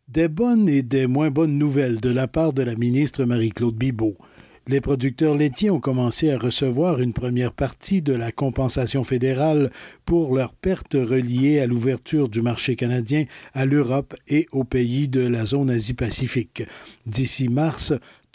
Des bonnes et des moins bonnes nouvelles de la part de la ministre Marie-Claude Bibeau. Les producteurs laitiers ont commencé à recevoir une première partie de la compensation fédérale pour leurs pertes reliées à l'ouverture du marché canadien à l'Europe et aux pays de la zone Asie-Pacifique. D'ici mars,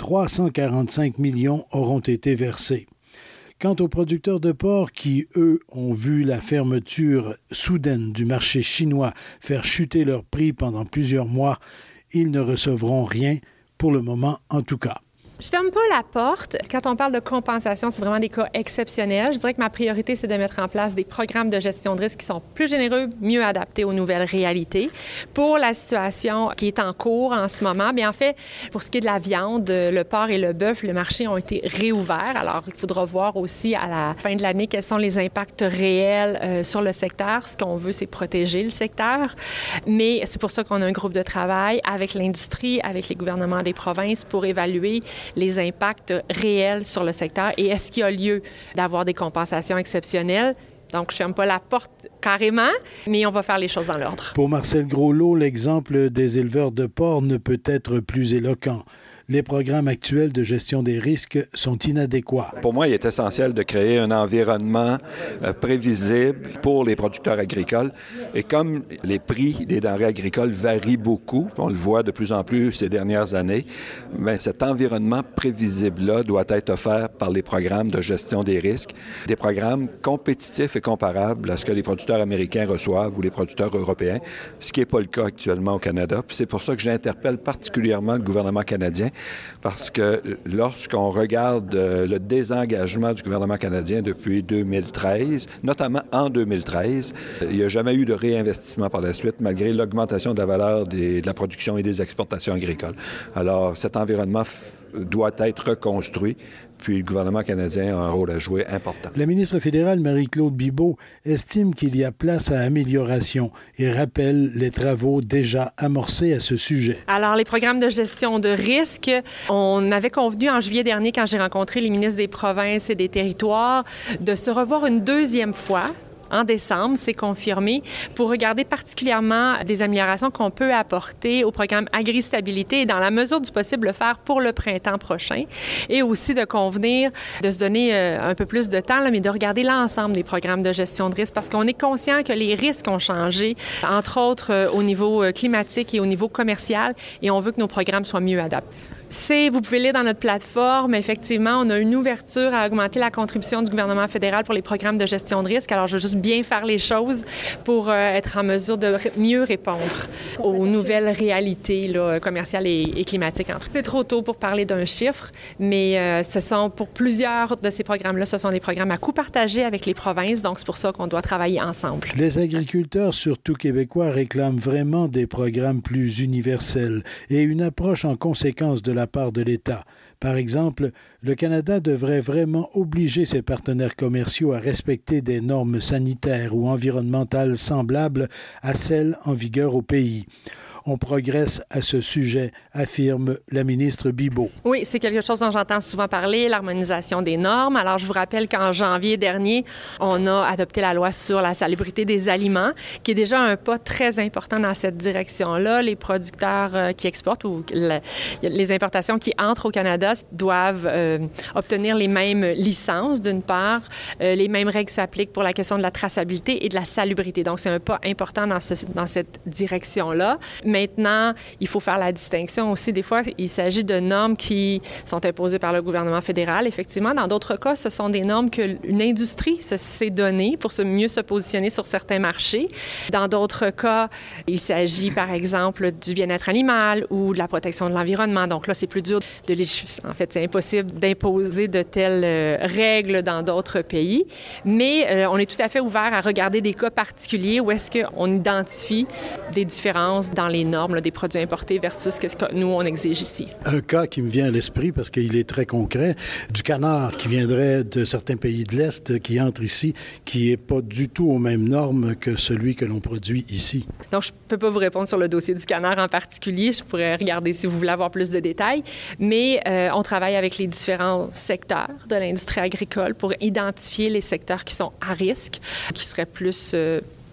345 millions auront été versés. Quant aux producteurs de porc qui, eux, ont vu la fermeture soudaine du marché chinois faire chuter leurs prix pendant plusieurs mois, ils ne recevront rien, pour le moment en tout cas. Je ferme pas la porte. Quand on parle de compensation, c'est vraiment des cas exceptionnels. Je dirais que ma priorité, c'est de mettre en place des programmes de gestion de risque qui sont plus généreux, mieux adaptés aux nouvelles réalités. Pour la situation qui est en cours en ce moment, bien en fait, pour ce qui est de la viande, le porc et le bœuf, le marché ont été réouverts. Alors, il faudra voir aussi à la fin de l'année quels sont les impacts réels sur le secteur. Ce qu'on veut, c'est protéger le secteur. Mais c'est pour ça qu'on a un groupe de travail avec l'industrie, avec les gouvernements des provinces pour évaluer les impacts réels sur le secteur et est-ce qu'il y a lieu d'avoir des compensations exceptionnelles. Donc, je ne ferme pas la porte carrément, mais on va faire les choses dans l'ordre. Pour Marcel Groslot, l'exemple des éleveurs de porc ne peut être plus éloquent. Les programmes actuels de gestion des risques sont inadéquats. Pour moi, il est essentiel de créer un environnement prévisible pour les producteurs agricoles. Et comme les prix des denrées agricoles varient beaucoup, on le voit de plus en plus ces dernières années, bien, cet environnement prévisible-là doit être offert par les programmes de gestion des risques, des programmes compétitifs et comparables à ce que les producteurs américains reçoivent ou les producteurs européens, ce qui n'est pas le cas actuellement au Canada. Puis c'est pour ça que j'interpelle particulièrement le gouvernement canadien, parce que lorsqu'on regarde le désengagement du gouvernement canadien depuis 2013, notamment en 2013, il n'y a jamais eu de réinvestissement par la suite, malgré l'augmentation de la valeur de la production et des exportations agricoles. Alors, cet environnement doit être reconstruit, puis le gouvernement canadien a un rôle à jouer important. La ministre fédérale Marie-Claude Bibeau estime qu'il y a place à amélioration et rappelle les travaux déjà amorcés à ce sujet. Alors, les programmes de gestion de risque, on avait convenu en juillet dernier, quand j'ai rencontré les ministres des provinces et des territoires, de se revoir une deuxième fois. En décembre, c'est confirmé, pour regarder particulièrement des améliorations qu'on peut apporter au programme Agri-stabilité et dans la mesure du possible le faire pour le printemps prochain. Et aussi de convenir de se donner un peu plus de temps, là, mais de regarder l'ensemble des programmes de gestion de risque parce qu'on est conscient que les risques ont changé, entre autres au niveau climatique et au niveau commercial, et on veut que nos programmes soient mieux adaptés. Vous pouvez lire dans notre plateforme, effectivement, on a une ouverture à augmenter la contribution du gouvernement fédéral pour les programmes de gestion de risque. Alors, je veux juste bien faire les choses pour être en mesure de mieux répondre aux nouvelles réalités là, commerciales et climatiques. C'est trop tôt pour parler d'un chiffre, mais ce sont pour plusieurs de ces programmes-là, ce sont des programmes à coût partagé avec les provinces, donc c'est pour ça qu'on doit travailler ensemble. Les agriculteurs, surtout québécois, réclament vraiment des programmes plus universels et une approche en conséquence de la part de l'État. Par exemple, le Canada devrait vraiment obliger ses partenaires commerciaux à respecter des normes sanitaires ou environnementales semblables à celles en vigueur au pays. On progresse à ce sujet, affirme la ministre Bibeau. Oui, c'est quelque chose dont j'entends souvent parler, l'harmonisation des normes. Alors, je vous rappelle qu'en janvier dernier, on a adopté la loi sur la salubrité des aliments, qui est déjà un pas très important dans cette direction-là. Les producteurs qui exportent ou les importations qui entrent au Canada doivent obtenir les mêmes licences, d'une part. Les mêmes règles s'appliquent pour la question de la traçabilité et de la salubrité. Donc, c'est un pas important dans cette direction-là. Maintenant, il faut faire la distinction aussi. Des fois, il s'agit de normes qui sont imposées par le gouvernement fédéral. Effectivement, dans d'autres cas, ce sont des normes qu'une industrie s'est donnée pour mieux se positionner sur certains marchés. Dans d'autres cas, il s'agit, par exemple, du bien-être animal ou de la protection de l'environnement. Donc là, c'est plus dur de légiférer. En fait, c'est impossible d'imposer de telles règles dans d'autres pays. Mais on est tout à fait ouvert à regarder des cas particuliers où est-ce qu'on identifie des différences dans les normes là, des produits importés versus ce que nous, on exige ici. Un cas qui me vient à l'esprit, parce qu'il est très concret, du canard qui viendrait de certains pays de l'Est, qui entre ici, qui n'est pas du tout aux mêmes normes que celui que l'on produit ici. Donc, je ne peux pas vous répondre sur le dossier du canard en particulier. Je pourrais regarder si vous voulez avoir plus de détails. Mais on travaille avec les différents secteurs de l'industrie agricole pour identifier les secteurs qui sont à risque, qui seraient plus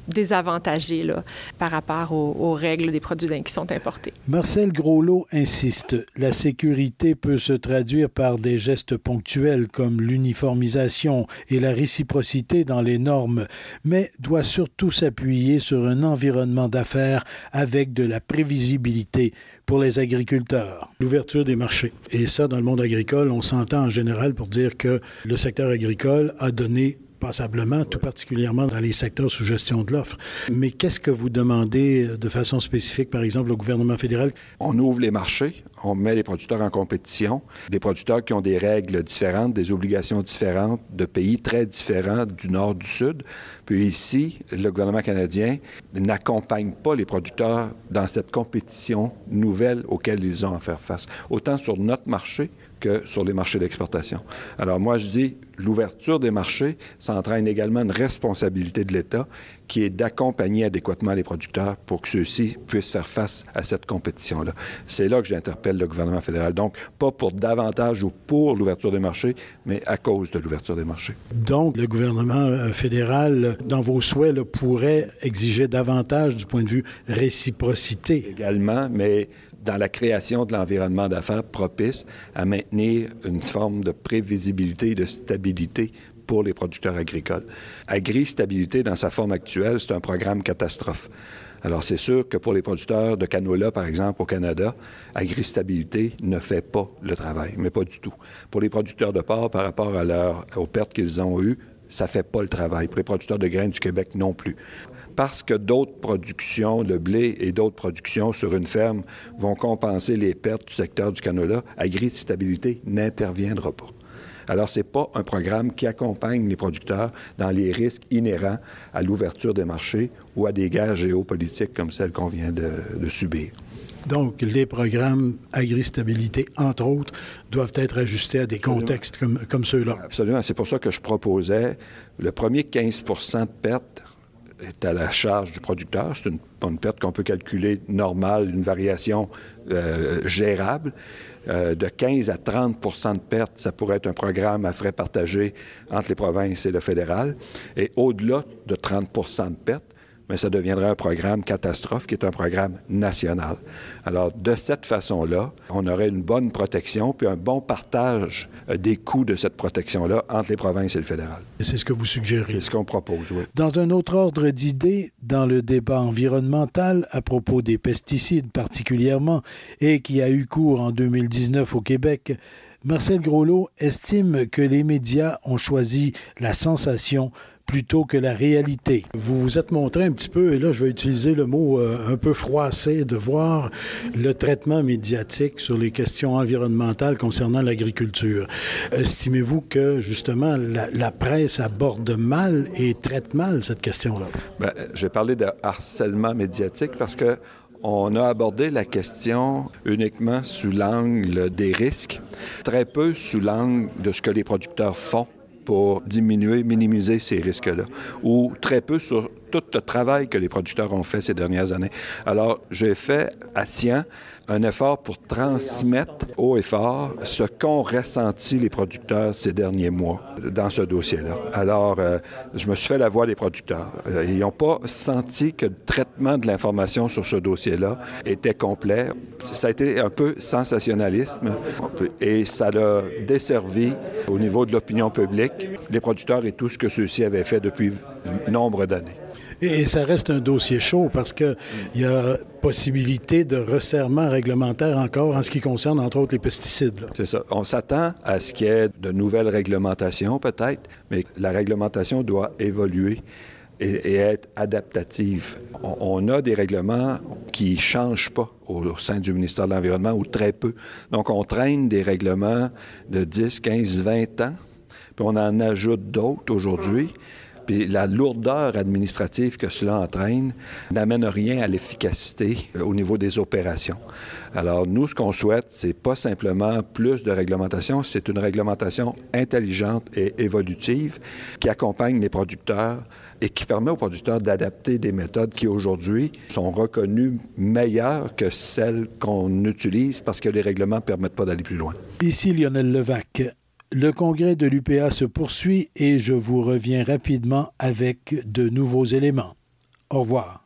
désavantagés là, par rapport aux règles des produits qui sont importés. Marcel Groslot insiste. La sécurité peut se traduire par des gestes ponctuels comme l'uniformisation et la réciprocité dans les normes, mais doit surtout s'appuyer sur un environnement d'affaires avec de la prévisibilité pour les agriculteurs. L'ouverture des marchés. Et ça, dans le monde agricole, on s'entend en général pour dire que le secteur agricole a donné passablement, tout particulièrement dans les secteurs sous gestion de l'offre. Mais qu'est-ce que vous demandez de façon spécifique, par exemple, au gouvernement fédéral? On ouvre les marchés, on met les producteurs en compétition, des producteurs qui ont des règles différentes, des obligations différentes, de pays très différents du nord, du sud. Puis ici, le gouvernement canadien n'accompagne pas les producteurs dans cette compétition nouvelle auquel ils ont à faire face, autant sur notre marché que sur les marchés d'exportation. Alors moi, je dis, l'ouverture des marchés, ça entraîne également une responsabilité de l'État qui est d'accompagner adéquatement les producteurs pour que ceux-ci puissent faire face à cette compétition-là. C'est là que j'interpelle le gouvernement fédéral. Donc, pas pour davantage ou pour l'ouverture des marchés, mais à cause de l'ouverture des marchés. Donc, le gouvernement fédéral, dans vos souhaits, là, pourrait exiger davantage du point de vue réciprocité. Également, mais dans la création de l'environnement d'affaires propice à maintenir une forme de prévisibilité et de stabilité pour les producteurs agricoles. Agri-stabilité, dans sa forme actuelle, c'est un programme catastrophe. Alors, c'est sûr que pour les producteurs de canola, par exemple, au Canada, Agri-stabilité ne fait pas le travail, mais pas du tout. Pour les producteurs de porc, par rapport aux pertes qu'ils ont eues, ça ne fait pas le travail. Pour les producteurs de graines du Québec, non plus. Parce que d'autres productions, le blé et d'autres productions sur une ferme vont compenser les pertes du secteur du canola, Agri-stabilité n'interviendra pas. Alors, ce n'est pas un programme qui accompagne les producteurs dans les risques inhérents à l'ouverture des marchés ou à des guerres géopolitiques comme celles qu'on vient de subir. Donc, les programmes Agri-stabilité, entre autres, doivent être ajustés à des contextes comme ceux-là. Absolument. C'est pour ça que je proposais le premier 15 % de perte est à la charge du producteur. C'est une perte qu'on peut calculer normale, une variation gérable. De 15 à 30 % de perte, ça pourrait être un programme à frais partagés entre les provinces et le fédéral. Et au-delà de 30 % de perte, mais ça deviendrait un programme catastrophe qui est un programme national. Alors, de cette façon-là, on aurait une bonne protection puis un bon partage des coûts de cette protection-là entre les provinces et le fédéral. C'est ce que vous suggérez. C'est ce qu'on propose, oui. Dans un autre ordre d'idées, dans le débat environnemental à propos des pesticides particulièrement, et qui a eu cours en 2019 au Québec, Marcel Groslot estime que les médias ont choisi la sensation plutôt que la réalité. Vous vous êtes montré un petit peu, et là je vais utiliser le mot un peu froissé, de voir le traitement médiatique sur les questions environnementales concernant l'agriculture. Estimez-vous que justement la presse aborde mal et traite mal cette question-là? Bien, je vais parler de harcèlement médiatique parce que on a abordé la question uniquement sous l'angle des risques, très peu sous l'angle de ce que les producteurs font pour diminuer, minimiser ces risques-là, ou très peu sur tout le travail que les producteurs ont fait ces dernières années. Alors, j'ai fait à Scian un effort pour transmettre haut et fort ce qu'ont ressenti les producteurs ces derniers mois dans ce dossier-là. Alors, je me suis fait la voix des producteurs. Ils n'ont pas senti que le traitement de l'information sur ce dossier-là était complet. Ça a été un peu sensationnalisme et ça l'a desservi au niveau de l'opinion publique, les producteurs et tout ce que ceux-ci avaient fait depuis nombre d'années. Et ça reste un dossier chaud parce qu'il y a possibilité de resserrement réglementaire encore en ce qui concerne, entre autres, les pesticides. Là. C'est ça. On s'attend à ce qu'il y ait de nouvelles réglementations, peut-être, mais la réglementation doit évoluer et être adaptative. On a des règlements qui ne changent pas au sein du ministère de l'Environnement, ou très peu. Donc, on traîne des règlements de 10, 15, 20 ans, puis on en ajoute d'autres aujourd'hui. Puis la lourdeur administrative que cela entraîne n'amène rien à l'efficacité au niveau des opérations. Alors, nous, ce qu'on souhaite, c'est pas simplement plus de réglementation, c'est une réglementation intelligente et évolutive qui accompagne les producteurs et qui permet aux producteurs d'adapter des méthodes qui, aujourd'hui, sont reconnues meilleures que celles qu'on utilise parce que les règlements ne permettent pas d'aller plus loin. Ici Lionel Levac. Le congrès de l'UPA se poursuit et je vous reviens rapidement avec de nouveaux éléments. Au revoir.